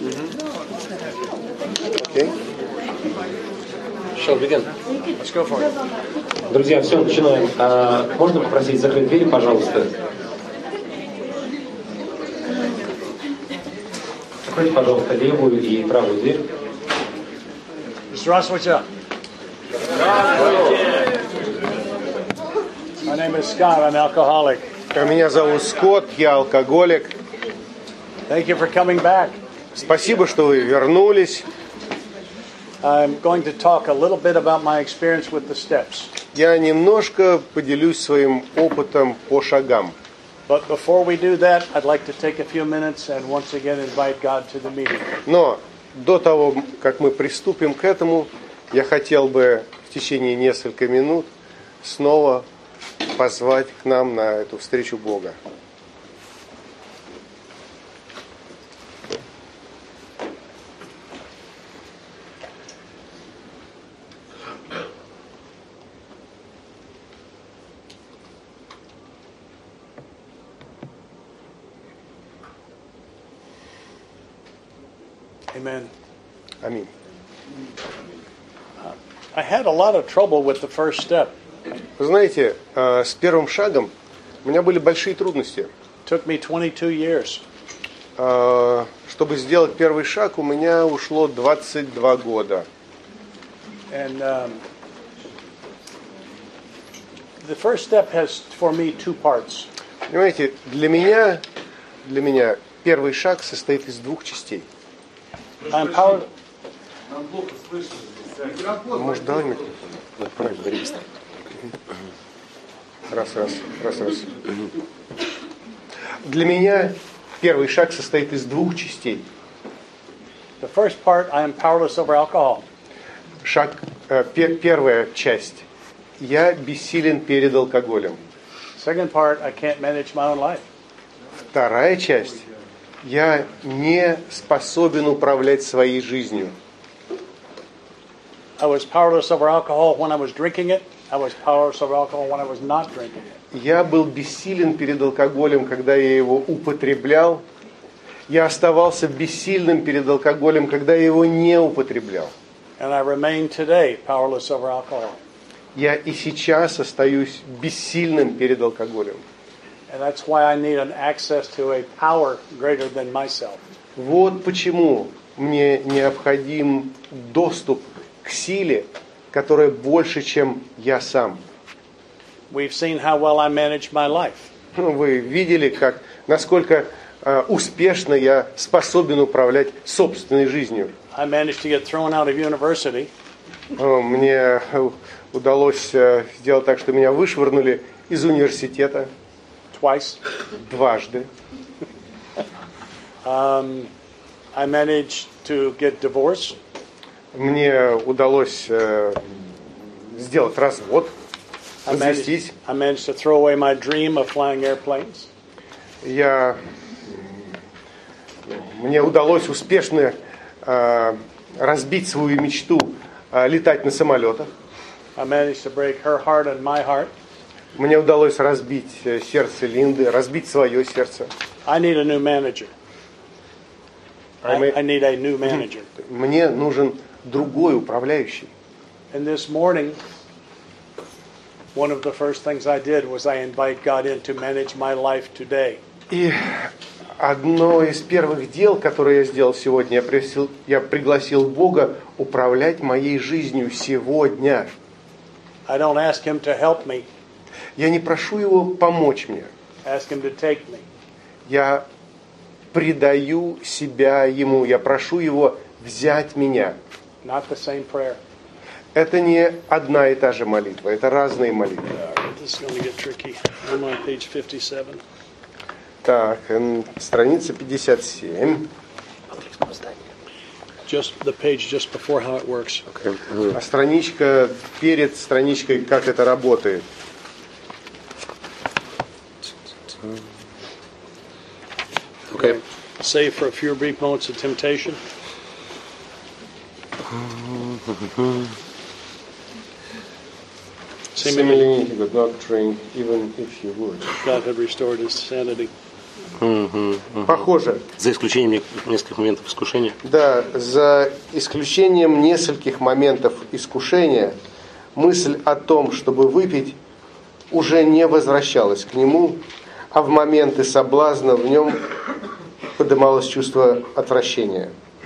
Okay. Shall we begin? Let's go for it. Друзья, все, начинаем. Можно попросить закрыть дверь, пожалуйста? Закройте, пожалуйста, левую и правую дверь. Здравствуйте. My name is Scott. I'm an alcoholic. Меня зовут Скотт, я алкоголик. Thank you for coming back. Спасибо, что вы вернулись. I'm going to talk a little bit about my experience with the steps. Я немножко поделюсь своим опытом по шагам. But before we do that, I'd like to take a few minutes and once again invite God to the meeting. Но до того, как мы приступим к этому, я хотел бы в течение нескольких минут снова позвать к нам на эту встречу Бога. Amen. Аминь. I had a lot of trouble with the first step. Вы знаете, с первым шагом у меня были большие трудности. It took me 22 years. Чтобы сделать первый шаг, у меня ушло 22 года. And the first step has for me two parts. Понимаете, для меня первый шаг состоит из двух частей. I'm power. Может, давай микрофон? Правильно, говори быстро. Раз. Для меня первый шаг состоит из двух частей. The first part, I am powerless over alcohol. Первая часть. Я бессилен перед алкоголем. Second part, I can't manage my own life. Вторая часть. Я не способен управлять своей жизнью. I was powerless over alcohol when I was drinking it. I was powerless over alcohol when I was not drinking it. Я был бессилен перед алкоголем, когда я его употреблял. Я оставался бессильным перед алкоголем, когда я его не употреблял. And I remain today powerless over alcohol. Я и сейчас остаюсь бессильным перед алкоголем. And that's why I need an access to a power greater than myself. Вот почему мне необходим доступ к силе, которая больше, чем я сам. We've seen how well I manage my life. Вы видели, насколько успешно я способен управлять собственной жизнью. I managed to get thrown out of university. Мне удалось сделать так, что меня вышвырнули из университета. Twice. Дважды. I managed to get divorced. Мне удалось сделать развод, развестись. I managed to throw away my dream of flying airplanes. Мне удалось успешно разбить свою мечту летать на самолетах. I managed to break her heart and my heart. Мне удалось разбить сердце Линды, разбить свое сердце. I need a new manager. I need a new manager. Мне нужен другой управляющий. And this morning, one of the first things I did was I invite God in to manage my life today. И одно из первых дел, которое я сделал сегодня, я пригласил Бога управлять моей жизнью сегодня. I don't ask Him to help me. Я не прошу Его помочь мне. Ask Him to take me. Я предаю себя Ему. Я прошу Его взять меня. Not the same prayer. Это не одна и та же молитва. Это разные молитвы. This is going to get tricky. I'm on page 57. Так, страница 57. Just the page just before how it works. А страничка перед страничкой, как это работает. Okay. Save for a few brief moments of temptation. Seemingly he could not drink even if he would. God had restored his sanity. Похоже. За исключением нескольких моментов искушения. Да, за исключением нескольких моментов искушения, мысль о том, чтобы выпить, уже не возвращалась к нему, а в моменты соблазна в нем поднималось чувство отвращения.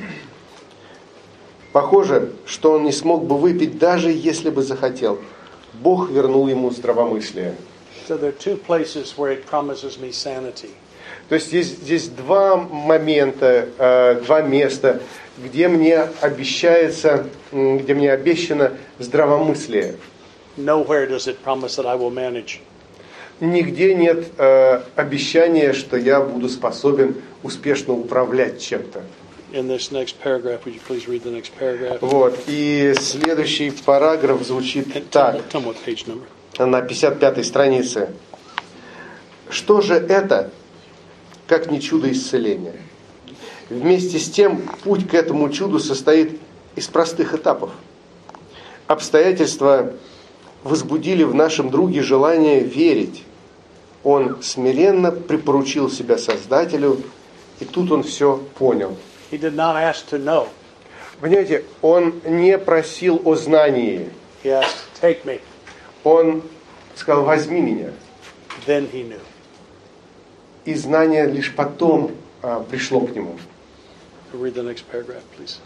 Похоже, что он не смог бы выпить, даже если бы захотел. Бог вернул ему здравомыслие. So there are two places where it promises me sanity. То есть здесь два момента, два места, где мне обещано здравомыслие. Nowhere does it promise that I will manage. Нигде нет обещания, что я буду способен успешно управлять чем-то. In this next paragraph, would you please read the next paragraph? Вот. И следующий параграф звучит так, Tell me what page number. на 55-й странице. Что же это, как не чудо исцеления? Вместе с тем, путь к этому чуду состоит из простых этапов. Обстоятельства возбудили в нашем друге желание верить. Он смиренно припоручил себя Создателю, и тут он все понял. He did not ask to know. Понимаете, он не просил о знании. He asked, take me. Он сказал, возьми меня. Then he knew. И знание лишь потом пришло к нему. Read the next paragraph, please.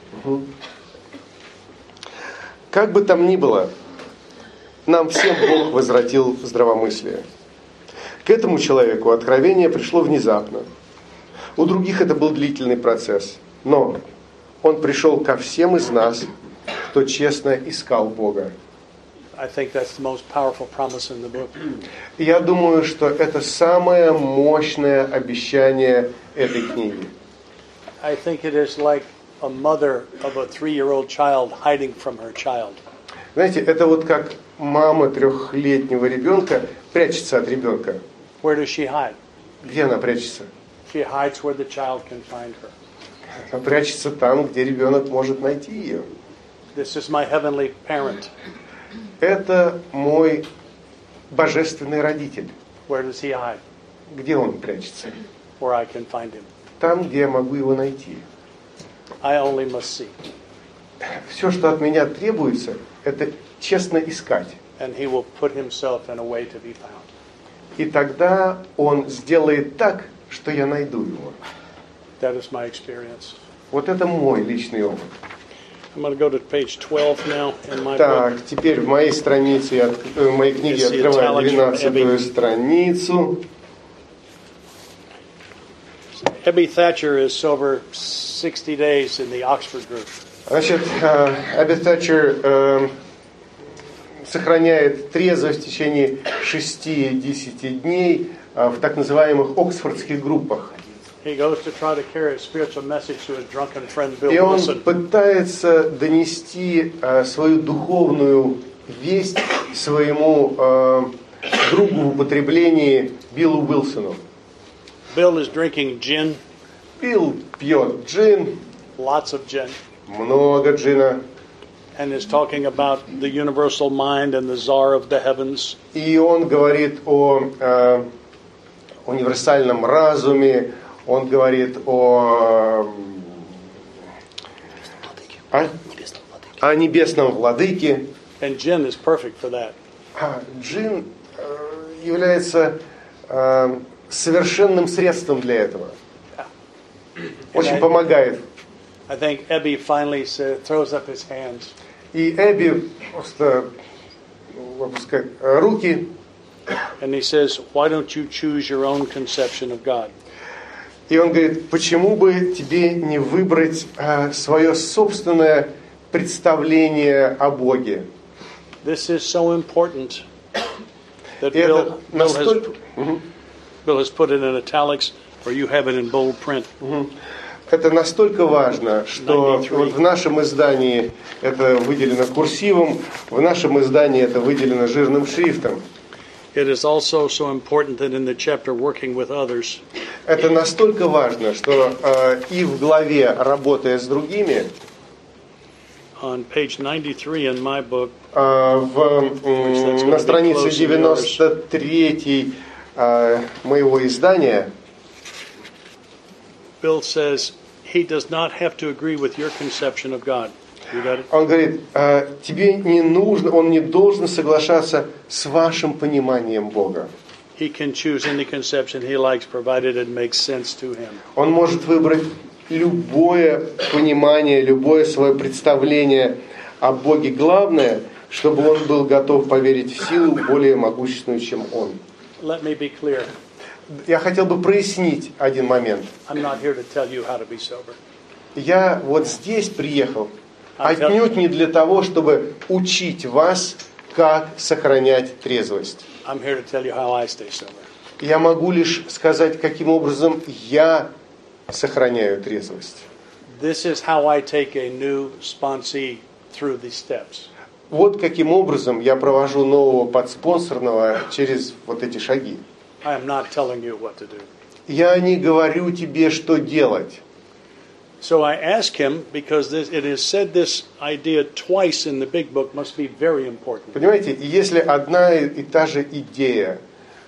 Как бы там ни было, нам всем Бог возвратил здравомыслие. К этому человеку откровение пришло внезапно. У других это был длительный процесс. Но он пришел ко всем из нас, кто честно искал Бога. I think that's the most powerful promise in the book. И я думаю, что это самое мощное обещание этой книги. I think it is like a mother of a 3-year-old child hiding from her child. Знаете, это вот как мама 3-летнего ребенка прячется от ребенка. Where does she hide? Где она прячется? She hides where the child can find her. Она прячется там, где ребенок может найти ее. This is my heavenly parent. Это мой божественный родитель. Where does he hide? Где он прячется? Where I can find him. Там, где я могу его найти. I only must seek. Все, что от меня требуется, это честно искать. And he will put himself in a way to be found. И тогда он сделает так, что я найду его. That is my experience. Вот это мой личный опыт. I'm going to go to page 12 now in my book. Так, теперь в моей странице, в моей книге открываю 12-ю страницу. Ebby Thatcher is sober 60 days in the Oxford group. Значит, Эбби Тэтчер сохраняет трезвость в течение 6-10 дней в так называемых оксфордских группах. He goes to try to carry a spiritual message to his drunken friend Bill И он Wilson. пытается донести свою духовную весть своему другу в употреблении Биллу Уилсону. Bill is drinking gin, Билл пьет джин, lots of gin, много джина, and is talking about the universal mind and the czar of the heavens. и он говорит о универсальном разуме, он говорит о небесном владыке. And gin is perfect for that. Джин является совершенным средством для этого. Очень помогает. I think Ebby finally throws up his hands. И Эбби просто выпускает руки. And he says, why don't you choose your own conception of God? И он говорит, почему бы тебе не выбрать свое собственное представление о Боге? This is so important that И это настолько... Bill has put it in italics, or you have it in bold print. Это настолько важно, что вот в нашем издании это выделено курсивом, в нашем издании это выделено жирным шрифтом. It is also so important that in the chapter Working with Others, Это настолько важно, что и в главе «Работая с другими», on page 93 in my book, на странице 93 моего издания, Bill says he does not have to agree with your conception of God. You got it? Он говорит, тебе не нужно, он не должен соглашаться с вашим пониманием Бога. He can choose any conception he likes, provided it makes sense to him. Он может выбрать любое понимание, любое свое представление о Боге. Главное, чтобы он был готов поверить в силу более могущественную, чем он. Let me be clear. Я хотел бы прояснить один момент. I'm not here to tell you how to be sober. Я вот здесь приехал отнюдь не для того, чтобы учить вас, как сохранять трезвость. I'm here to tell you how I stay sober. Я могу лишь сказать, каким образом я сохраняю трезвость. This is how I take a new sponsee through these steps. Вот каким образом я провожу нового подспонсорного через вот эти шаги. I am not telling you what to do. Я не говорю тебе, что делать. So I ask him, because it is said this idea twice in the big book must be very important. Понимаете, если одна и та же идея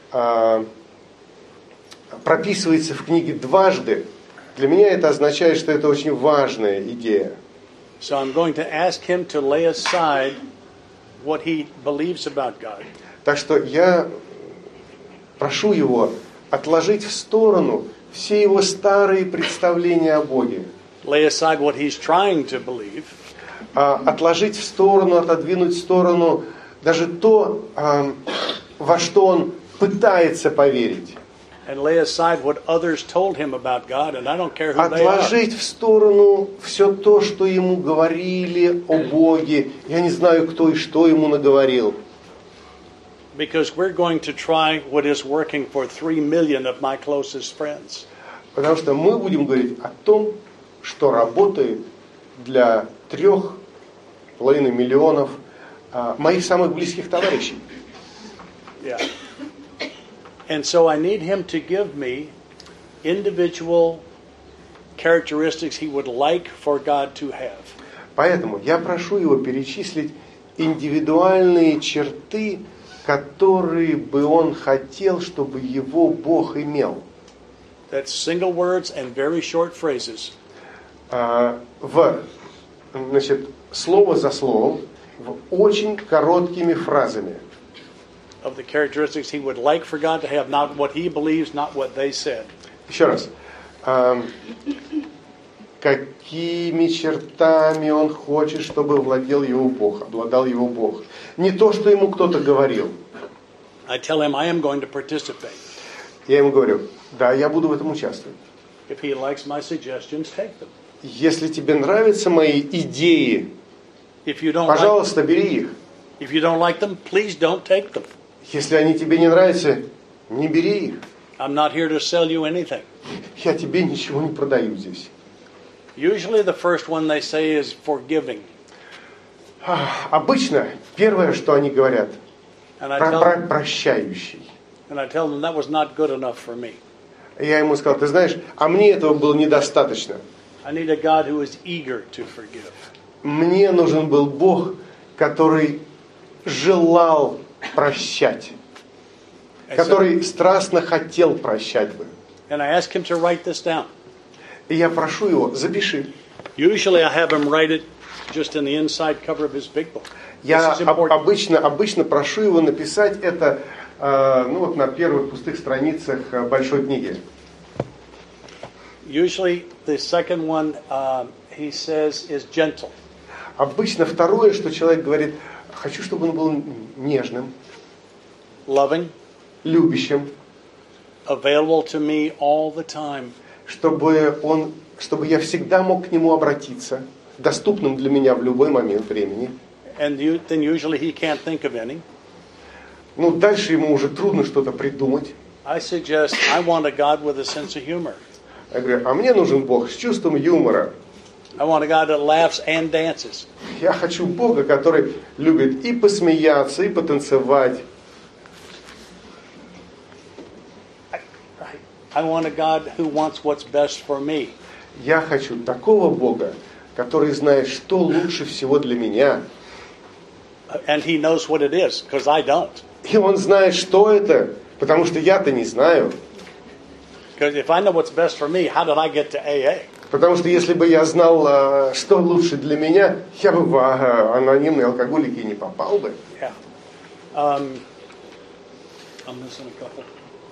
прописывается в книге дважды, для меня это означает, что это очень важная идея. So I'm going to ask him to lay aside what he believes about God. Так что я прошу его отложить в сторону все его старые представления о Боге. Lay aside what he's trying to believe. Отложить в сторону, отодвинуть в сторону даже то, во что он пытается поверить. And lay aside what others told him about God, and I don't care who they are. Отложить в сторону все то, что ему говорили о Боге. Я не знаю, кто и что ему наговорил. Because we're going to try what is working for 3 million of my closest friends. Потому что мы будем говорить о том, что работает для 3,5 миллионов моих самых близких товарищей. Yeah. And so I need him to give me individual characteristics he would like for God to have. Поэтому я прошу его перечислить индивидуальные черты, которые бы он хотел, чтобы его Бог имел. That's single words and very short phrases. Значит, слово за словом, в очень короткими фразами. Of the characteristics he would like for God to have, not what he believes, not what they said. Еще раз. Какими чертами он хочет, чтобы владел его Бог, обладал его Бог. Не то, что ему кто-то говорил. I tell him I am going to participate. Я ему говорю, да, я буду в этом участвовать. If he likes my suggestions, take them. Если тебе нравятся мои идеи, If you don't пожалуйста, бери их. if you don't like them, please don't take them. Если они тебе не нравятся, не бери их. I'm not here to sell you anything. Я тебе ничего не продаю здесь. Usually the first one they say is forgiving. Обычно первое, что они говорят, And I прощающий. tell them that was not good enough for me. Я ему сказал, ты знаешь, а мне этого было недостаточно. I need a God who is eager to forgive. Мне нужен был Бог, который желал прощать, который страстно хотел прощать бы. And I ask him to write this down. И я прошу его, запиши. Usually I have him write it just in the inside cover of his big book. Я This is important. обычно прошу его написать это на первых пустых страницах большой книги. Usually the second one he says is gentle. Обычно второе, что человек говорит, хочу, чтобы он был нежным, Loving, любящим, available to me all the time. чтобы я всегда мог к нему обратиться, доступным для меня в любой момент времени. And then usually he can't think of any. Дальше ему уже трудно что-то придумать. I suggest I want a God with a sense of humor. Я говорю, а мне нужен Бог с чувством юмора. I want a God that laughs and dances. Я хочу Бога, который любит и посмеяться, и потанцевать. I want a God who wants what's best for me. Я хочу такого Бога, который знает, что лучше всего для меня. And he knows what it is, because I don't. И он знает, что это, потому что я-то не знаю. Because if I know what's best for me, how did I get to AA? Потому что если бы я знал, что лучше для меня, я бы в анонимные алкоголики не попал бы. Yeah. I'm missing a couple.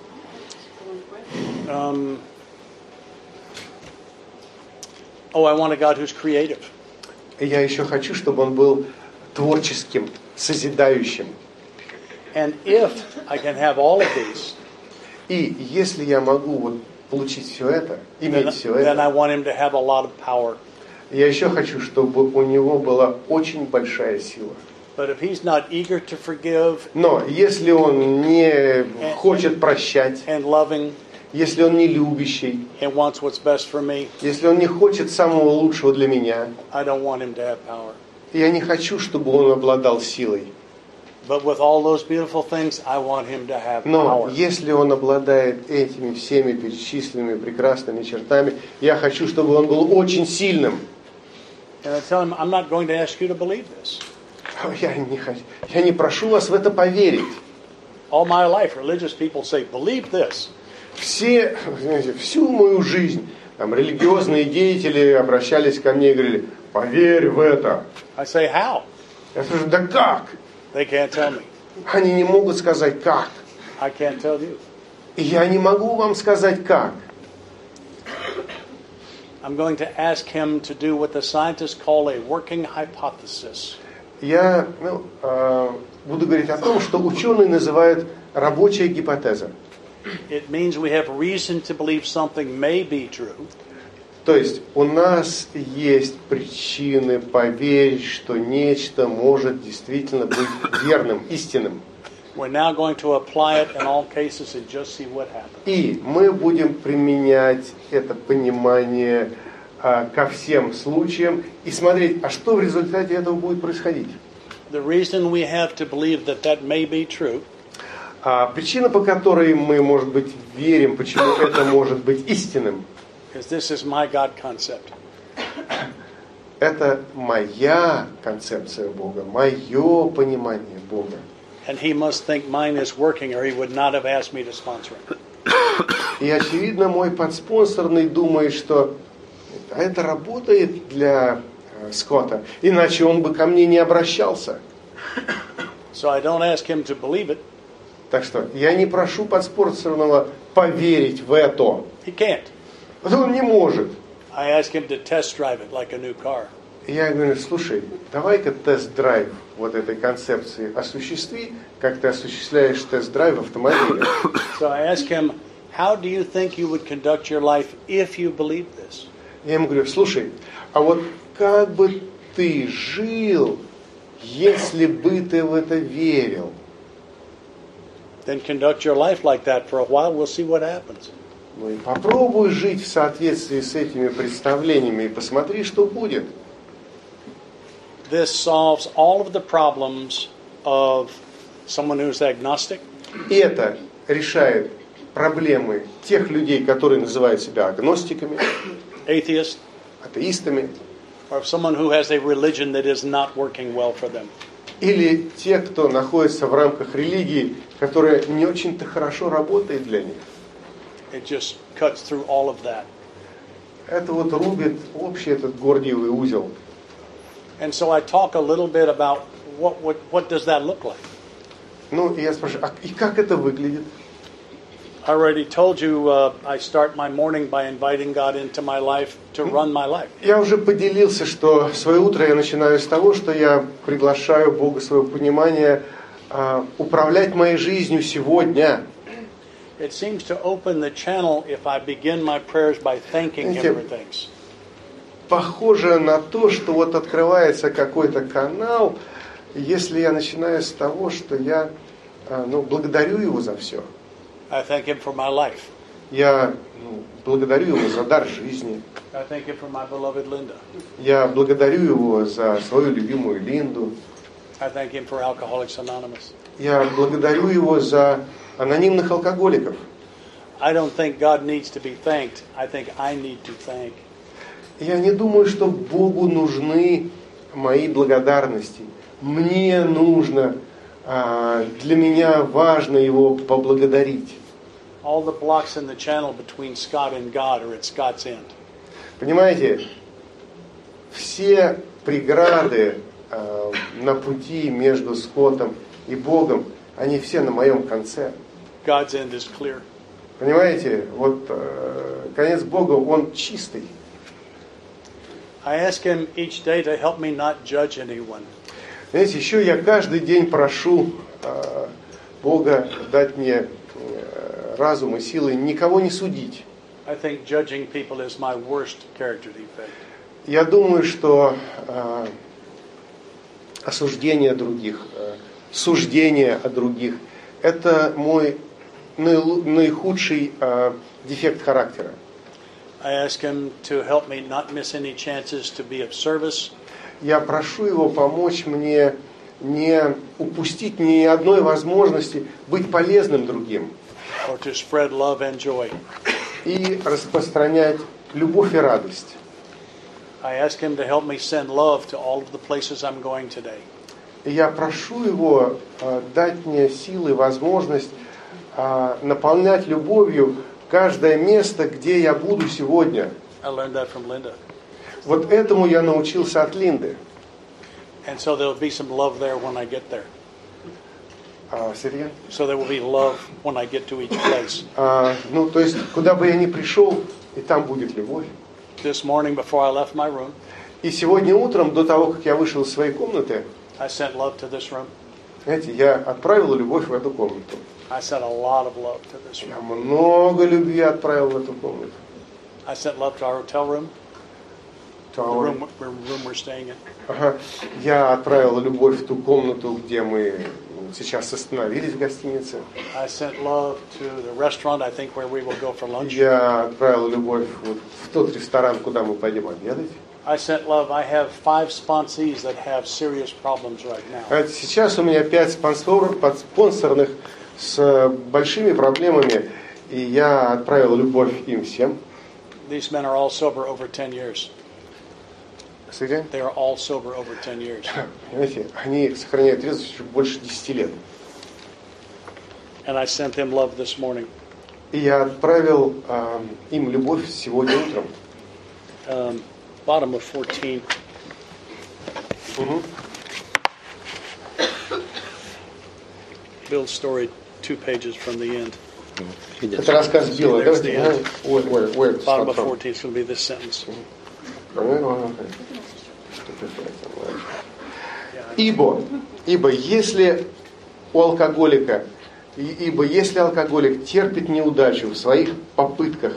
I want a God who's creative. И я еще хочу, чтобы он был творческим, созидающим. And if I can have all of these, И если я могу вот получить все это, иметь все then I это, want him to have a lot of power. я еще хочу, чтобы у него была очень большая сила. But if he's not eager to forgive Но если он не хочет прощать, and loving если он не любящий, and wants what's best for me, если он не хочет самого лучшего для меня, I don't want him to have power. я не хочу, чтобы он обладал силой. But with all those beautiful things, I want him to have Но power. если он обладает этими всеми перечисленными прекрасными чертами, я хочу, чтобы он был очень сильным. And I tell him, I'm not going to ask you to believe this. Я не прошу вас в это поверить. All my life, religious people say, believe this. Все, знаете, всю мою жизнь там, религиозные деятели обращались ко мне и говорили, поверь в это. I say, how? Я скажу, да как? They can't tell me. Они не могут сказать как. I can't tell you. И я не могу вам сказать как. I'm going to ask him to do what the scientists call a working hypothesis. Я буду говорить о том, что ученые называют рабочая гипотеза. It means we have reason to believe something may be true. То есть у нас есть причины поверить, что нечто может действительно быть верным, истинным. We're now going to apply it in all cases and just see what happens. И мы будем применять это понимание ко всем случаям и смотреть, а что в результате этого будет происходить. The reason we have to believe that that may be true Причина, по которой мы, может быть, верим, почему это может быть истинным, is this is my God concept. это моя концепция Бога, мое понимание Бога. And he must think mine is working or he would not have asked me to sponsor it. И, очевидно, мой подспонсорный думает, что это работает для Скотта, иначе он бы ко мне не обращался. So I don't ask him to believe it. Так что я не прошу подспонсорного поверить в это. He can't. Он не может. I ask him to test drive it like a new car. И я говорю, слушай, давай-ка тест-драйв вот этой концепции осуществи, как ты осуществляешь тест-драйв автомобиля. So I ask him, how do you think you would conduct your life if you believed this? Я ему говорю, слушай, а вот как бы ты жил, если бы ты в это верил? Then conduct your life like that for a while. We'll see what happens. Ну и попробуй жить в соответствии с этими представлениями и посмотри, что будет. This solves all of the problems of someone who's agnostic, И это решает проблемы тех людей, которые называют себя агностиками, atheist, атеистами, or of someone who has a religion that is not working well for them. или те, кто находится в рамках религии, которая не очень-то хорошо работает для них. It just cuts through all of that. Это вот рубит общий этот гордиевый узел. And so I talk a little bit about what does that look like. Ну, и я спрашиваю, и как это выглядит? I already told you I start my morning by inviting God into my life to run my life. Я уже поделился, что свое утро я начинаю с того, что я приглашаю Бога своего понимания управлять моей жизнью сегодня. It seems to open the channel if I begin my prayers by thanking Him for things. Похоже на то, что вот открывается какой-то канал, если я начинаю с того, что я благодарю Его за все. I thank Him for my life. Я благодарю Его за дар жизни. I thank Him for my beloved Linda. Я благодарю Его за свою любимую Линду. I thank Him for Alcoholics Anonymous. Я благодарю Его за анонимных алкоголиков. I don't think God needs to be thanked. I think I need to thank. Я не думаю, что Богу нужны мои благодарности. Мне нужно, для меня важно Его поблагодарить. All the blocks in the channel between Scott and God are at Scott's end. Понимаете, все преграды на пути между Скоттом и Богом, они все на моем конце. God's end is clear. Понимаете, вот конец Бога, он чистый. I ask him each day to help me not judge anyone. Знаете, еще я каждый день прошу Бога дать мне разум и силы никого не судить. I think judging people is my worst character defect. Я думаю, что осуждение других, суждение о других – это мой наихудший дефект характера. I ask him to help me not miss any chances to be of service. Я прошу его помочь мне не упустить ни одной возможности быть полезным другим Or to spread love and joy. и распространять любовь и радость. I ask him to help me send love to all of the places I'm going today. И я прошу его дать мне силы, возможность наполнять любовью каждое место, где я буду сегодня. I learned that from Linda. Вот этому я научился от Линды. And so there will be some love there when I get there. Сергей? So there will be love when I get to each place. Ну, то есть, куда бы я ни пришел, и там будет любовь. This morning before I left my room, И сегодня утром, до того, как я вышел из своей комнаты, I sent love to this room. знаете, я отправил любовь в эту комнату. I sent a lot of love to this Я room. много любви отправил в эту комнату. I sent love to our hotel room, the room we're staying in. Ага. Я отправил любовь в ту комнату, где мы сейчас остановились в гостинице. I sent love to the restaurant, I think, where we will go for lunch. Я отправил любовь вот в тот ресторан, куда мы пойдем обедать. I sent love. I have 5 sponsees that have serious problems right now. Сейчас у меня 5 спонсорных с большими проблемами, и я отправил любовь им всем. These men are all sober over 10 years. Сергей? They are all sober over 10 years. Понимаете, они сохраняют трезвость уже больше 10 лет. And I sent them love this morning. И я отправил им любовь сегодня утром. Bottom of 14. Bill's story, 2 pages from the end. Это рассказ Билла. Bottom of 14 is going to be this sentence. Ибо если алкоголик терпит неудачу в своих попытках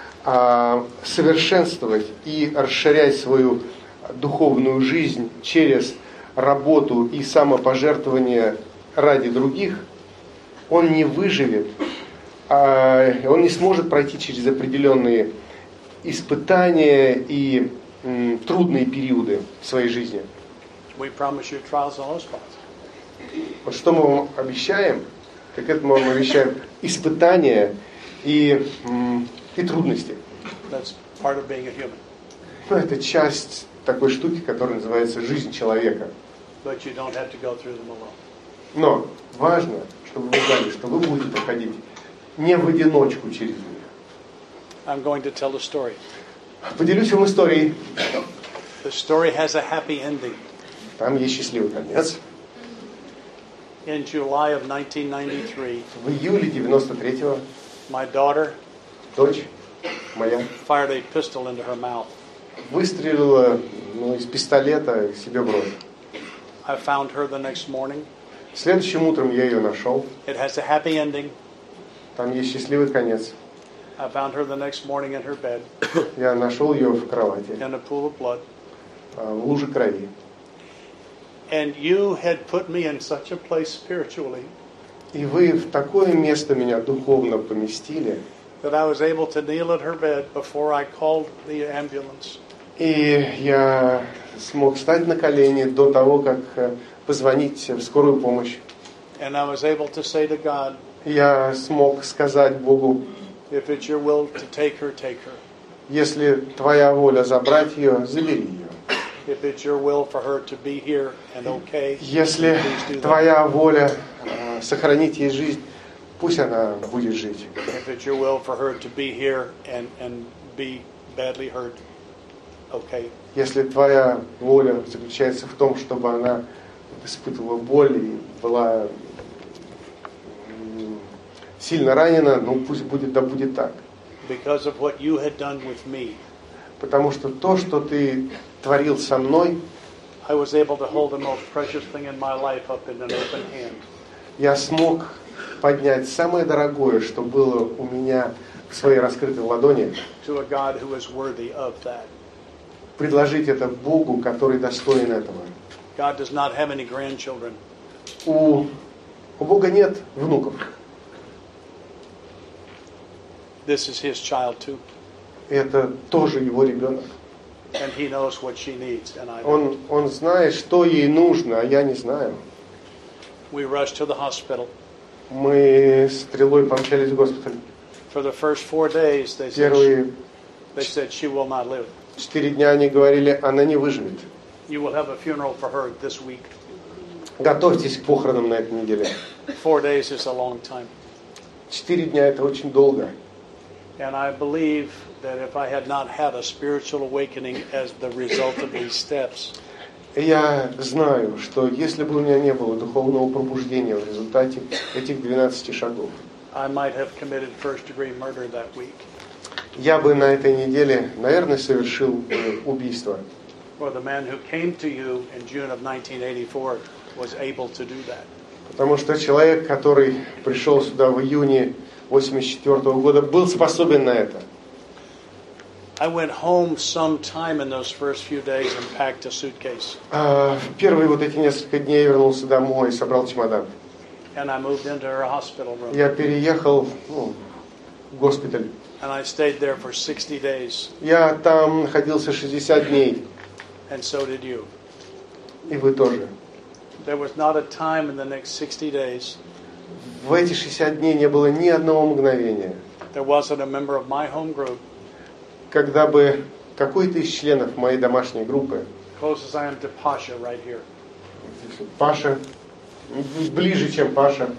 совершенствовать и расширять свою духовную жизнь через работу и самопожертвование ради других, он не выживет, он не сможет пройти через определенные испытания и трудные периоды в своей жизни. We promise you trials and low spots. Вот что мы вам обещаем, так это мы вам обещаем испытания и трудности. That's part of being a human. Это часть такой штуки, которая называется жизнь человека. But you don't have to go through them alone. Но важно, чтобы вы знали, что вы будете проходить не в одиночку через них. I'm going to tell a story. Поделюсь вам историей. The story has a happy ending. Там есть счастливый конец. In July of 1993, В июле 93-го my daughter дочь моя fired a pistol into her mouth. выстрелила из пистолета себе в рот. I found her the next morning. Следующим утром я ее нашел. It has a happy ending. Там есть счастливый конец. I found her the next morning in her bed Я нашел ее в кровати, in a pool of blood. в луже крови. And you had put me in such a place spiritually И вы в такое место меня духовно поместили. that I was able to kneel at her bed before I called the ambulance. И я смог встать на колени до того, как позвонить в скорую помощь. And I was able to say to God, Я смог сказать Богу, if it's your will to take her, take her. если твоя воля забрать ее, забери ее. If it's your will for her to be here and okay, Если please do that. твоя воля сохранить ей жизнь, Пусть она будет жить. If it's your will for her to be here and be badly hurt, okay. Если твоя воля заключается в том, чтобы она испытывала боль и была сильно ранена, ну пусть будет, да будет так. Because of what you had done with me, Потому что то, что ты творил со мной, I was able to hold the most precious thing in my life up in an open hand. я смог поднять самое дорогое, что было у меня в своей раскрытой ладони, To a God who is worthy of that. предложить это Богу, который достоин этого. God does not have any grandchildren. У Бога нет внуков. This is His child too. Это тоже его ребенок. And He knows what she needs, and I don't. Он знает, что ей нужно, а я не знаю. We rushed to the hospital. Мы стрелой помчались в госпиталь. For the first 4 days, Первые they said she will not live. 4 дня они говорили, она не выживет. You will have a funeral for her this week. Готовьтесь к похоронам на этой неделе. 4 days is a long time. 4 дня это очень долго. And I believe that if I had not had a spiritual awakening as the result of these steps, И я знаю, что если бы у меня не было духовного пробуждения в результате этих 12 шагов, I might have committed first-degree murder that week. я бы на этой неделе, наверное, совершил убийство. Or the man who came to you in June of 1984 was able to do that. Потому что человек, который пришел сюда в июне 1984 года, был способен на это. I went home sometime in those first few days and packed a suitcase. В первые вот эти несколько дней я вернулся домой и собрал чемодан. And I moved into her hospital room. Я переехал в госпиталь. And I stayed there for 60 days. Я там находился 60 дней. And so did you. И вы тоже. There was not a time in the next 60 days В эти 60 дней не было ни одного мгновения, there wasn't a member of my home group, когда бы какой-то из членов моей домашней группы, close as I am to Pasha right here, Паша, ближе, чем Паша,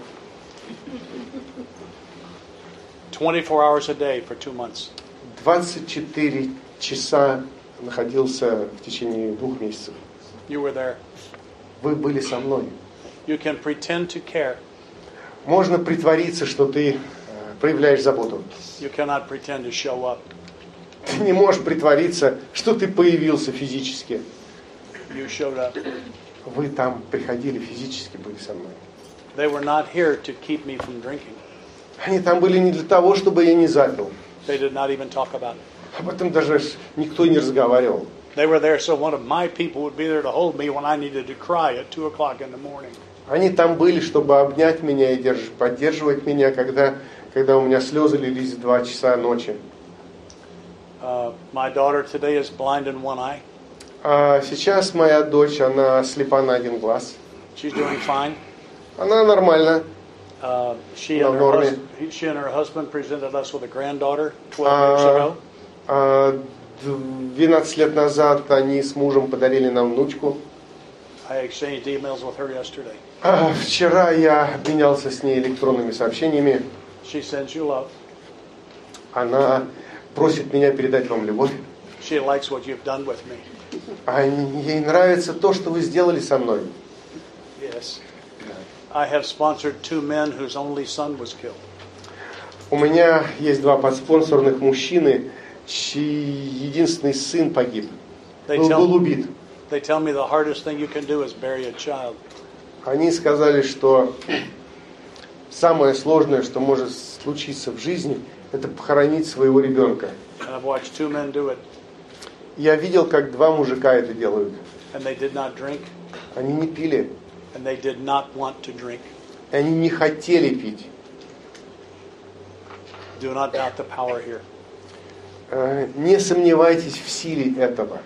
24 hours a day for 2 months. 24 часа находился в течение 2 месяцев. You were there. Вы были со мной. You can pretend to care. Можно притвориться, что ты проявляешь заботу. You cannot pretend to show up. Ты не можешь притвориться, что ты появился физически. You showed up. Вы там приходили физически, были со мной. They were not here to keep me from drinking. Они там были не для того, чтобы я не запил. They did not even talk about it. Об этом даже никто не разговаривал. They were there so one of my people would be there to hold me when I needed to cry at 2 o'clock in the morning. Они там были, чтобы обнять меня и поддерживать меня, когда у меня слезы лились в 2 часа ночи. My daughter today is blind in one eye. А сейчас моя дочь, она слепа на 1 глаз. She's doing fine. Она нормально. She and her husband presented us with a granddaughter 12 years ago. 12 лет назад они с мужем подарили нам внучку. I exchanged emails with her yesterday. Вчера я обменялся с ней электронными сообщениями. She sends you love. Она просит меня передать вам любовь. She likes what you've done with me. Ей нравится то, что вы сделали со мной. Yes. I have sponsored 2 men whose only son was killed. У меня есть 2 подспонсорных мужчины, чей единственный сын погиб. Был убит. They tell me the hardest thing you can do is bury a child. Они сказали, что самое сложное, что может случиться в жизни, это похоронить своего ребенка. And I've watched 2 men do it. Я видел, как 2 мужика это делают. And they did not drink. Они не пили. And they did not want to drink. Они не хотели пить. Do not doubt the power here. Не сомневайтесь в силе этого.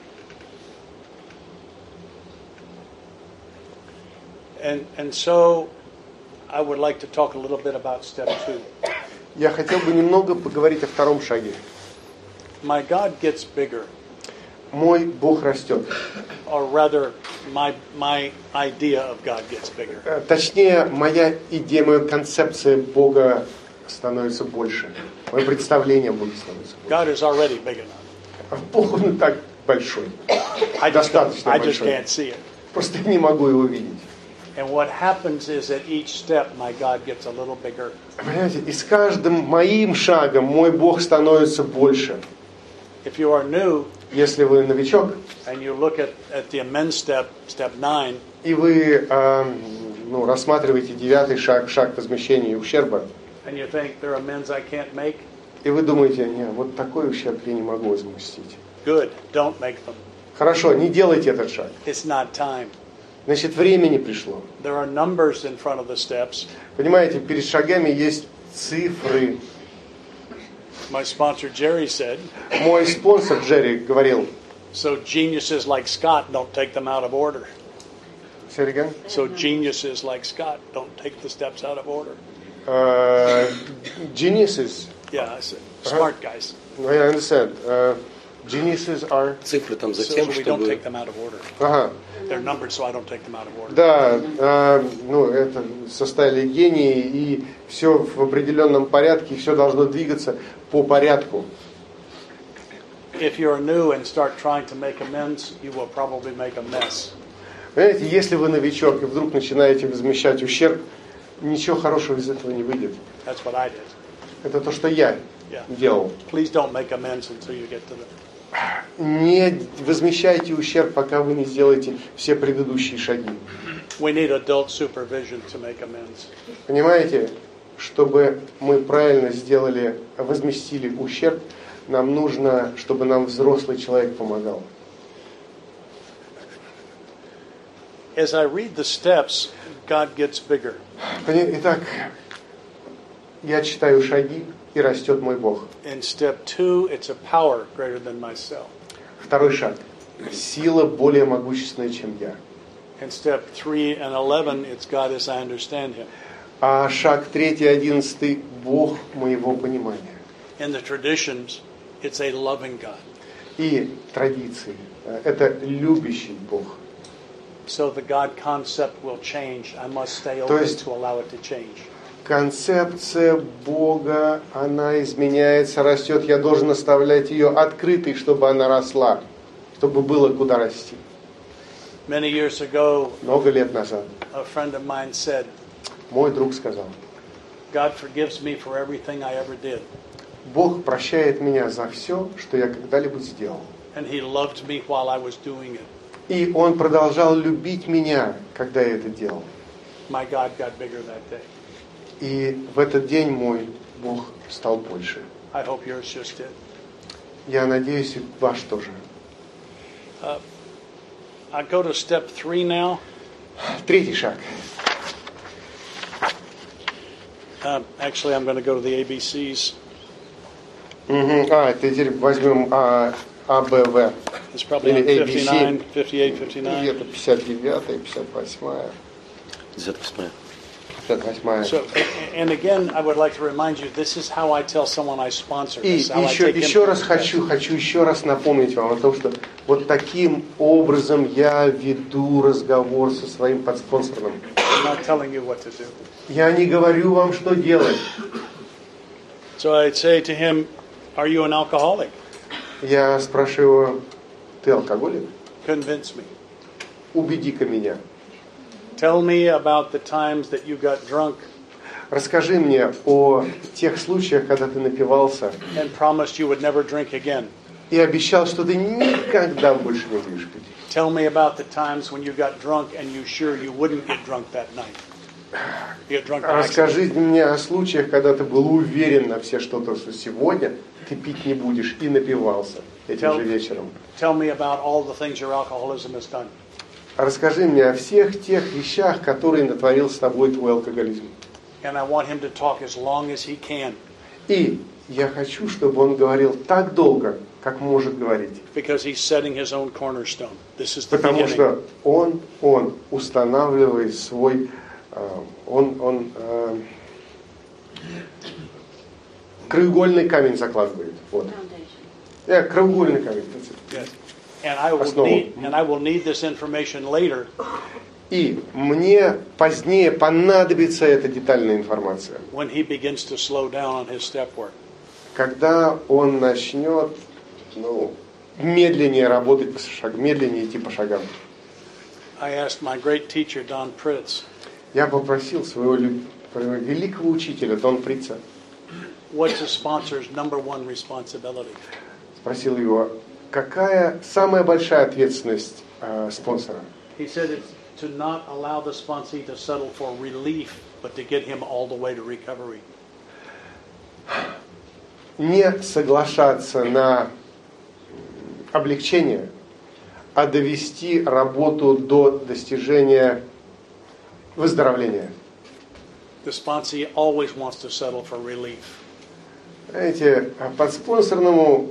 And so I would like to talk a little bit about step 2. Я хотел бы немного поговорить о 2-м шаге. My God gets bigger. Мой Бог растет. Or rather, my idea of God gets bigger. Точнее, моя идея, моя концепция Бога становится больше. Мое представление о Боге становится больше. God is already big enough. Бог, он и так большой. I just Достаточно can't большой. see it. Просто я не могу его видеть. And what happens is at each step, my God gets a little bigger. Понимаете, и с каждым моим шагом мой Бог становится больше. If you are new Если вы новичок, and you look at the amends step 9, и вы рассматриваете 9-й шаг, шаг возмещения ущерба, and you think there are amends I can't make, и вы думаете, нет, вот такой ущерб я не могу возместить. good, don't make them. Хорошо, не делайте этот шаг. It's not time. Значит, время не пришло. There are numbers in front of the steps. Понимаете, перед шагами есть цифры. My sponsor Jerry said, Мой спонсор Джерри говорил, so geniuses like Scott don't take them out of order. say it again? So geniuses like Scott don't take the steps out of order. Geniuses, Yeah, I said, smart guys. I understand. Geniuses are... Цифры там за So тем, we don't чтобы... take them out of order. Ага. They're numbered, so I don't take them out of order. Да, это состояние гении, и все в определенном порядке, и все должно двигаться по порядку. If you're new and start trying to make amends, you will probably make a mess. Понимаете, если вы новичок и вдруг начинаете возмещать ущерб, ничего хорошего из этого не выйдет. That's what I did. Это то, что я делал. Please don't make amends until you get to the... Не возмещайте ущерб, пока вы не сделаете все предыдущие шаги. We need adult supervision to make amends. Понимаете, чтобы мы правильно сделали, возместили ущерб, нам нужно, чтобы нам взрослый человек помогал. As I read the steps, God gets bigger. Итак, я читаю шаги, и растет мой Бог. In step 2, it's a power greater than myself. Второй шаг. Сила более могущественная, чем я. In step 3 and 11, it's God as I understand Him. А шаг 3, 11, Бог моего понимания. In the traditions, it's a loving God. И традиции. Это любящий Бог. So the God concept will change. I must stay То open есть- to allow it to change. Концепция Бога, она изменяется, растет. Я должен оставлять ее открытой, чтобы она росла, чтобы было куда расти. Many years ago, Много лет назад a friend of mine said, мой друг сказал, God forgives me for everything I ever did. Бог прощает меня за все, что я когда-либо сделал. And He loved me while I was doing it. И Он продолжал любить меня, когда я это делал. My God got bigger that day. И в этот день мой Бог стал больше. I hope yours just did. Я надеюсь, и ваш тоже. I go to step 3 now. Третий шаг. Actually, I'm going to go to the ABCs. Теперь возьмем АБВ. It's probably on Или ABC. 59, 58, 59. Где-то 59-я, 58-я. 58. 58-я. So, and again, I would like to remind you, this is how I tell someone I sponsor. И This is how I take him еще to раз the хочу еще раз напомнить вам о том, что вот таким образом я веду разговор со своим подспонсором. I'm not telling you what to do. Я не говорю вам, что делать. So I'd say to him, are you an alcoholic? Я спрашиваю его, ты алкоголик? Convince me. Убеди-ка меня. Tell me about the times that you got drunk Расскажи мне о тех случаях, когда ты напивался and promised you would never drink again. и обещал, что ты никогда больше не будешь пить. Tell me about the times when you got drunk and you sure you wouldn't get drunk that night. You get drunk by accident. Расскажи мне о случаях, когда ты был уверен на все что сегодня ты пить не будешь, и напивался этим же вечером. Tell me about all the things your alcoholism has done. Расскажи мне о всех тех вещах, которые натворил с тобой твой алкоголизм. And I want him to talk as long as he can, И я хочу, чтобы он говорил так долго, как может говорить. because he's setting his own cornerstone. This is the Потому beginning. что он устанавливает свой, краеугольный камень закладывает. Вот. Краеугольный камень. Yes. And I will need this information later. И мне позднее понадобится эта детальная информация. When he begins to slow down on his step work. Когда он начнет, медленнее работать по шагам, медленнее идти по шагам. I asked my great teacher, Don Pritz. Я попросил своего великого учителя, Дон Притца, What's a sponsor's number one responsibility? спросил его, какая самая большая ответственность спонсора? He said it's to not allow the sponsee to settle for relief, but to get him all the way to recovery. Не соглашаться на облегчение, а довести работу до достижения выздоровления. The sponsee always wants to settle for relief. Знаете, подспонсорному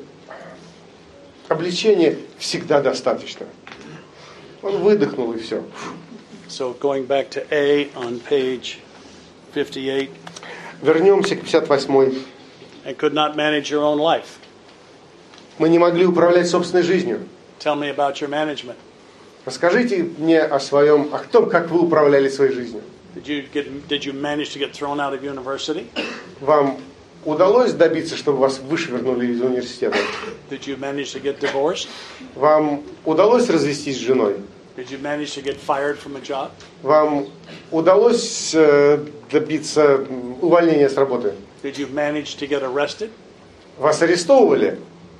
облегчения всегда достаточно. Он выдохнул и все. So going back to A on page 58. Вернемся к 58-й. And could not manage your own life. Мы не могли управлять собственной жизнью. Tell me about your management. Расскажите мне о том, как вы управляли своей жизнью. Did you manage to get thrown out of university? Вам удалось добиться, чтобы вас вышвырнули из университета? Did you manage to get divorced? Вам удалось развестись с женой? Did you manage to get fired from a job? Вам удалось добиться увольнения с работы? Did you manage to get arrested? Вас арестовывали?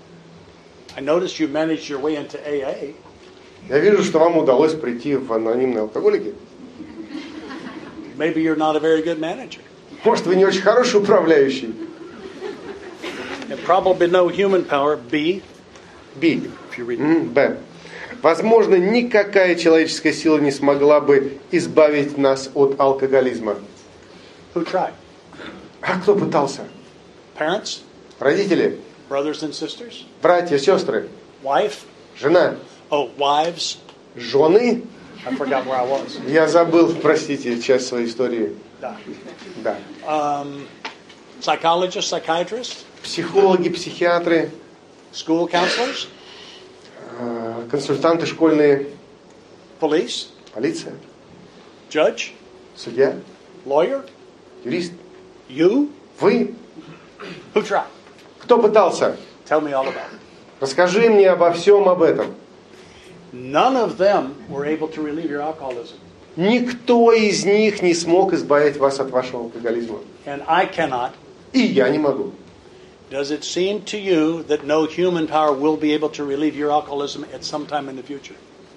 I noticed you managed your way into AA. Я вижу, что вам удалось прийти в анонимные алкоголики. Maybe you're not a very good manager. Может, вы не очень хороший управляющий. And probably no human power. B. B. If you read. Б. Возможно, никакая человеческая сила не смогла бы избавить нас от алкоголизма. Who tried? А кто пытался? Parents? Родители? Brothers and sisters? Братья, сестры? Wife? Жена? Oh, wives? Жены? I forgot where I was. Я забыл, простите, часть своей истории. Да. Да. Psychologists, psychiatrists? Психологи, психиатры, School counselors? консультанты школьные, Police? полиция, Judge? судья, Lawyer? юрист. You? Вы? Who tried? Кто пытался? Tell me all about it. Расскажи мне обо всем об этом. None of them were able to relieve your alcoholism. Никто из них не смог избавить вас от вашего алкоголизма. And I cannot. И я не могу. Does it seem to you that no human power will be able to relieve your alcoholism at some time in the future?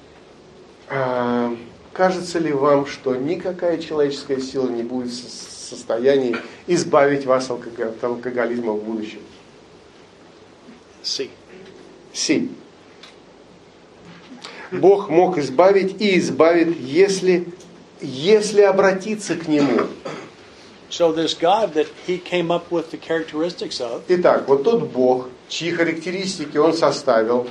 Кажется ли вам, что никакая человеческая сила не будет в состоянии избавить вас от алкоголизма в будущем? C. Си. Бог мог избавить и избавит, если обратиться к Нему. So this God that he came up with the characteristics of, Итак, вот тот Бог, чьи характеристики Он составил,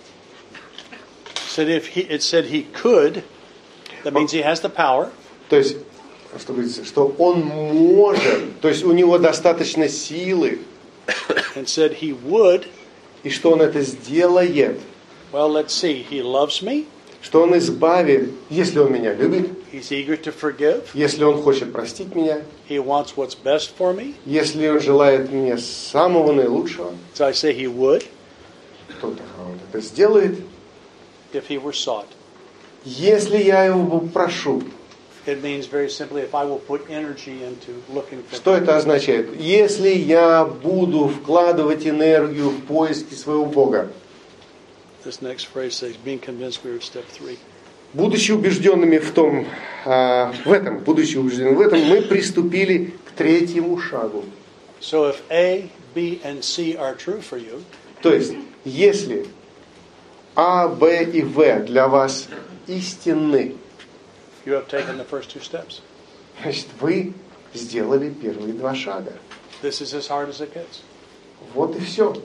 said it said he could, that means he has the power, то есть, что говорится, что Он может, то есть у Него достаточно силы, and said he would. и что Он это сделает, Well, let's see. He loves me. что Он избавит, если Он меня любит, He's eager to forgive. если Он хочет простить меня, He wants what's best for me. если Он желает мне самого наилучшего, So I say he would то Он это сделает, if he were sought. если я Его прошу. It means very simply if I will put energy into looking for Что это означает? Если я буду вкладывать энергию в поиски своего Бога, This next phrase says, being convinced we are at step 3. будучи убежденными будучи убежденными в этом, мы приступили к третьему шагу. So if A, B, and C are true for you, То есть, если А, Б и В для вас истинны, you have taken the first two steps. значит, вы сделали первые два шага. This is as hard as it gets. Вот и все.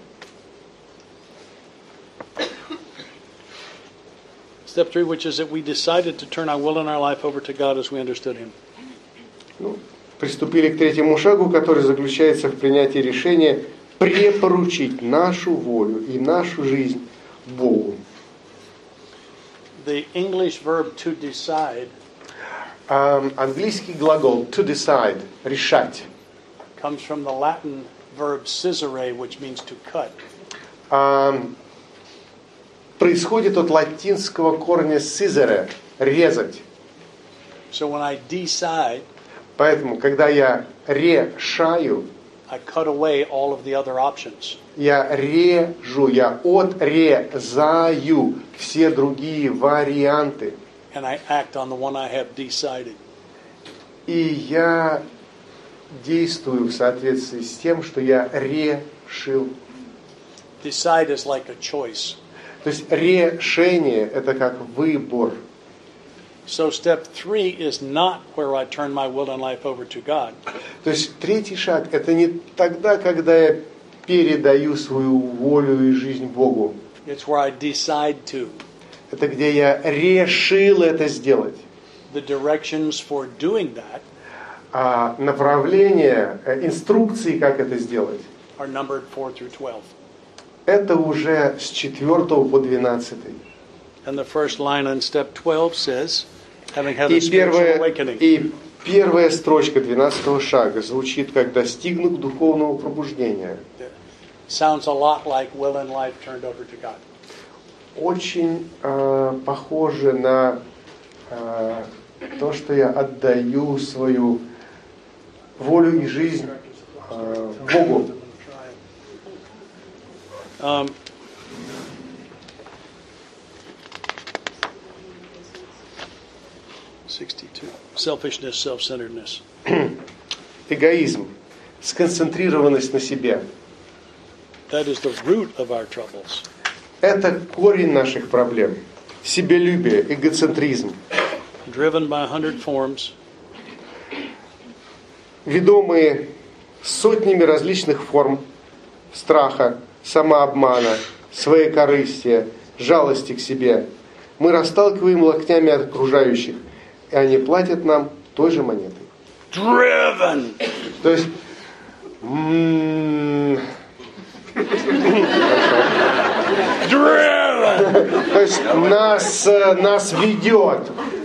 Step 3, which is that we decided to turn our will and our life over to God as we understood Him. Приступили к третьему шагу, который заключается в принятии решения препоручить нашу волю и нашу жизнь Богу. The English verb to decide Английский глагол to decide, решать, comes from the Latin verb scissere, which means to cut. происходит от латинского корня scissere, резать. So when I decide, Поэтому, когда я решаю, I cut away all of the other options. я режу, я отрезаю все другие варианты. And I act on the one I have decided. И я действую в соответствии с тем, что я решил. Decide is like a choice. То есть решение – это как выбор. So step 3 is not where I turn my will and life over to God. То есть третий шаг – это не тогда, когда я передаю свою волю и жизнь Богу. It's where I decide to. Это где я решил это сделать. The directions for doing that А направление, инструкции, как это сделать, are numbered 4 through 12. это уже с 4 по 12. And the first line on step 12 says, having had a spiritual awakening. И первая строчка 12 шага звучит как «достигнув духовного пробуждения». Sounds a lot like will and life turned over to God. Очень похоже на то, что я отдаю свою волю и жизнь Богу. 62. Selfishness, self-centeredness. Эгоизм, сконцентрированность на себе. That is the root of our troubles. Это корень наших проблем. Себелюбие, эгоцентризм. Driven by 100 forms, Ведомые сотнями различных форм страха, самообмана, своекорыстия, жалости к себе, мы расталкиваем локтями от окружающих, и они платят нам той же монетой. driven. То есть, Driven. то есть нас ведет.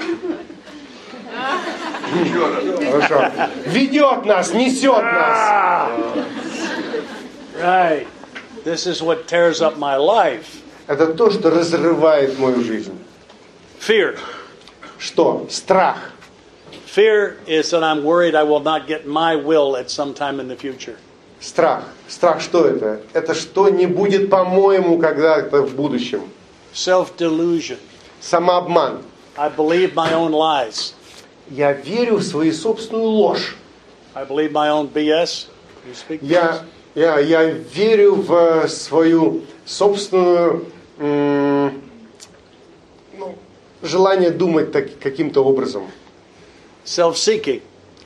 Хорошо. Ведет нас, несет нас. Right. This is what tears up my life. Это то, что разрывает мою жизнь. Fear. Что? Страх. Fear is that I'm worried I will not get my will at some time in the future. Страх. Страх что это? Это что не будет по-моему когда-то в будущем. Self-delusion. Самообман. I believe my own lies. Я верю в свою собственную ложь. I believe my own BS. You speak Я верю в свою собственную желание думать каким-то образом. Self-seeking.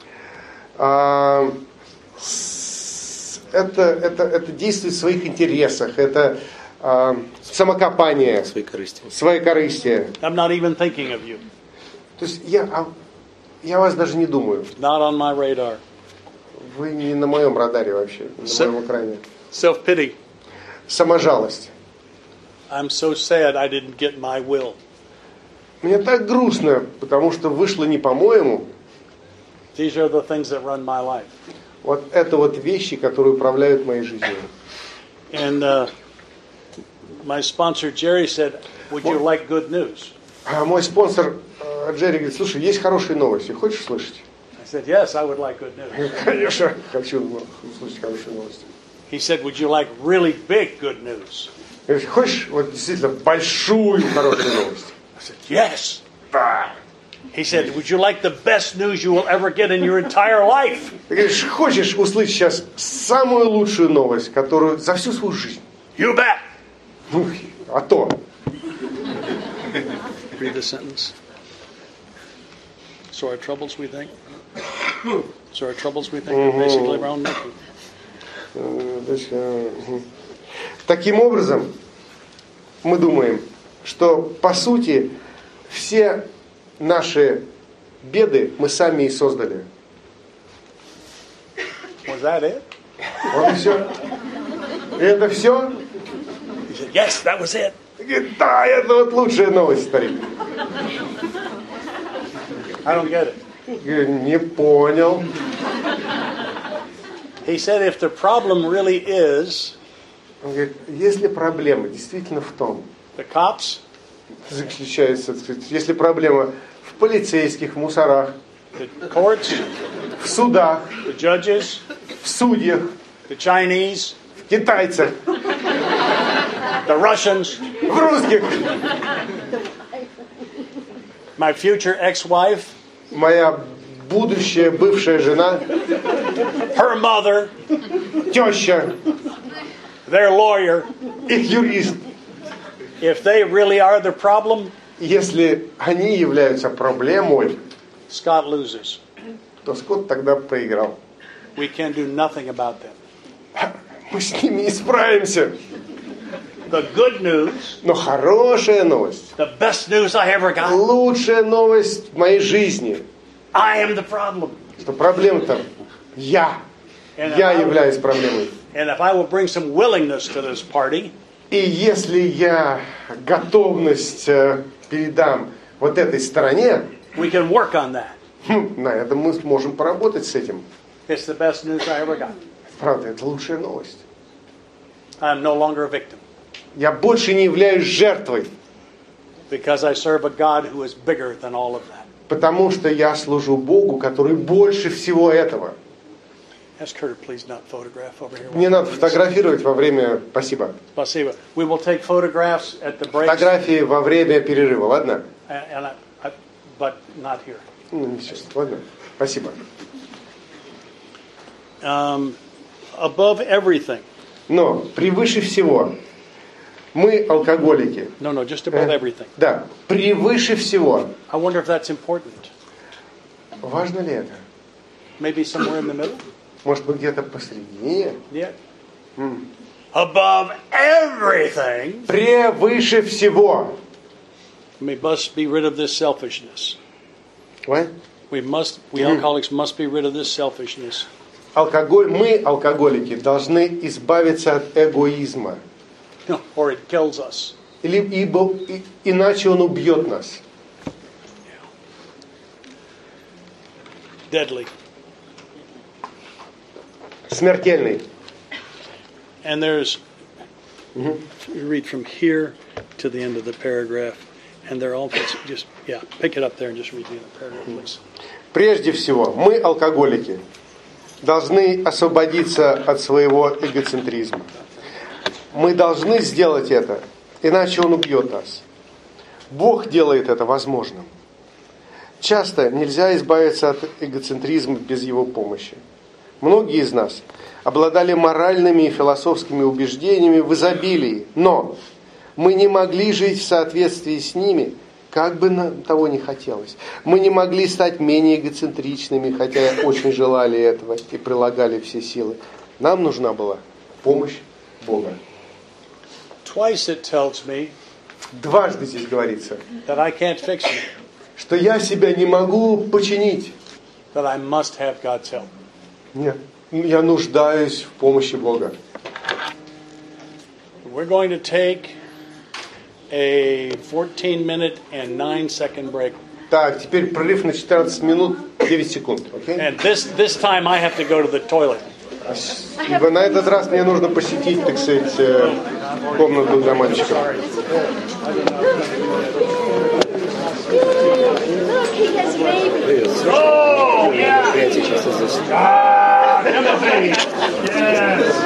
Это действует в своих интересах. Это самокопание, своекорыстие. I'm not even thinking of you. То есть я о вас даже не думаю. Not on my radar. Вы не на моем радаре вообще, на моем экране. Self-pity. Саможалость. I'm so sad I didn't get my will. Мне так грустно, потому что вышло не по-моему. These are the things that run my life. Вот это вот вещи, которые управляют моей жизнью. And my sponsor Jerry said, would you like good news? А мой спонсор Джерри говорит, слушай, есть хорошие новости, хочешь слышать? I said, yes, I would like good news. Конечно, хочу услышать хорошие новости. He said, would you like really big good news? Говорит, хочешь вот действительно большую хорошую новость? I said, yes. He said, would you like the best news you will ever get in your entire life? Ты говоришь, хочешь услышать сейчас самую лучшую новость, которую за всю свою жизнь? You bet. Ну, а то. Read the sentence. So our troubles, we think? So our troubles, we think, are basically our own making. Таким образом, мы думаем, что по сути все наши беды мы сами и создали. Was that it? Вот и все. И это все? He said, yes, that was it. Говорит, да, это вот лучшая новость, старик. I don't get it. Я говорю, не понял. He said if the problem really is Он говорит, если проблема действительно в том, the cops, заключается, так сказать, если проблема в полицейских, в мусорах, the courts, в судах, the judges, в судьях, the Chinese, в китайцах, the Russians, в русских, my future ex-wife, моя будущая бывшая жена, her mother, теща, their lawyer, их юрист, if they really are the problem, если они являются проблемой, Scott loses. то Скотт тогда проиграл. We can do nothing about them. Мы с ними не справимся. The good news, Но хорошая новость, the best news I ever got, лучшая новость в моей жизни, I am the problem. что проблема-то я. Я являюсь проблемой. And if I will bring some willingness to this party, И если я готовность передам вот этой стороне, we can work on that. на этом мы сможем поработать с этим. It's the best news I ever got. Правда, это лучшая новость. I'm no longer a victim Я больше не являюсь жертвой, because I serve a God who is bigger than all of that. потому что я служу Богу, который больше всего этого. Ask her to please not photograph over here. Не надо фотографировать во время... Спасибо. Спасибо. We will take photographs at the breaks, Фотографии во время перерыва, ладно? but not here. Ну, не сейчас, ладно? Спасибо. Above everything. Но превыше всего мы алкоголики. No, just above everything. Да, превыше всего. I wonder if that's important. Важно ли это? Maybe somewhere in the middle? Может быть, где-то посредине? Yeah. Above everything, Превыше всего. we must be rid of this selfishness. What? We alcoholics must be rid of this selfishness. Мы, алкоголики, должны избавиться от эгоизма. Or it kills us. Иначе он убьет нас. Deadly. Смертельный. And there's, you read from here to the end of the paragraph, and they're all just, pick it up there and just read the end of the paragraph, please. Прежде всего, мы, алкоголики, должны освободиться от своего эгоцентризма. Мы должны сделать это, иначе он убьет нас. Бог делает это возможным. Часто нельзя избавиться от эгоцентризма без его помощи. Многие из нас обладали моральными и философскими убеждениями в изобилии, но мы не могли жить в соответствии с ними, как бы нам того не хотелось. Мы не могли стать менее эгоцентричными, хотя очень желали этого и прилагали все силы. Нам нужна была помощь Бога. Twice it tells me Дважды здесь говорится, that I can't fix it, что я себя не могу починить. that I must have God's help. Нет, я нуждаюсь в помощи Бога. We're going to take a 14-minute and 9-second break. Так, теперь прерыв на 14 минут 9 секунд. Okay? And this time I have to go to the toilet. Ибо на этот раз мне нужно посетить, так сказать, комнату для мальчиков. Look, he has a baby. Oh, yeah! Timothy! Yes!